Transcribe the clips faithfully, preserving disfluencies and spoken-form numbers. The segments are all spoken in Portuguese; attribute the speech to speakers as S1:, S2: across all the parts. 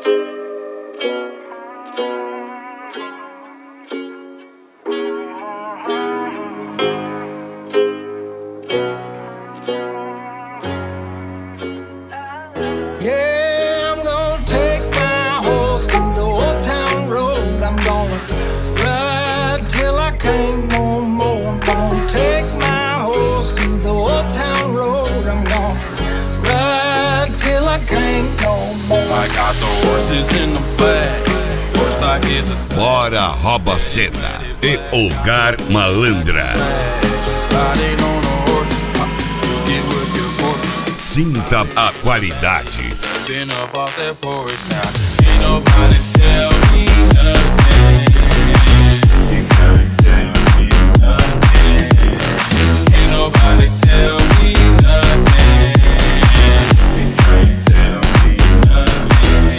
S1: Yeah, I'm gonna take my horse to the old town road. I'm gonna ride till I can't no more. I'm gonna take my horse to the old town road. I'm gonna ride till I can't no more.
S2: I got the horses in the back. Horse stock is a t-
S3: Bora rouba cena e Olgar Malandra.
S2: Riding on a horse, you get with your horse.
S3: Sinta a qualidade.
S2: Been up off that porch now. Ain't nobody tell me nothing. You can't tell me nothing. Ain't nobody tell me nothing. You can't tell me nothing.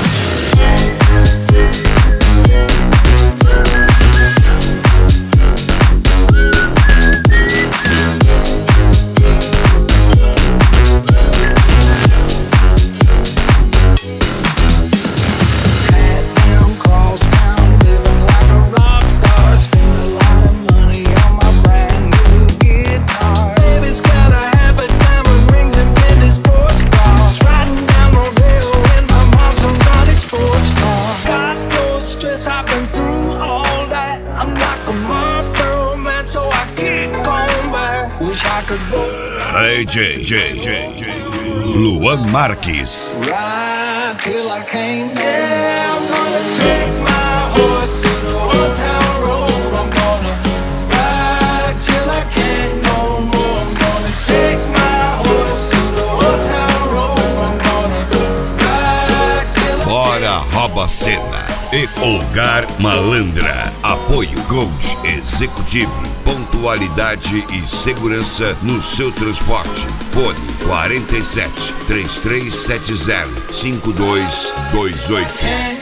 S3: D J, J, J, J, Luan Marques.
S1: Ride till I can't. Yeah, I'm gonna take my horse to the old town road. I'm gonna ride till I can't no more. I'm gonna take my horse to the old town road. I'm gonna ride till I
S3: Bora rouba cena e Olgar Malandra. Apoio Coach Executivo. Pontualidade e segurança no seu transporte. Fone quarenta e sete, trinta e três setenta, cinquenta e dois vinte e oito.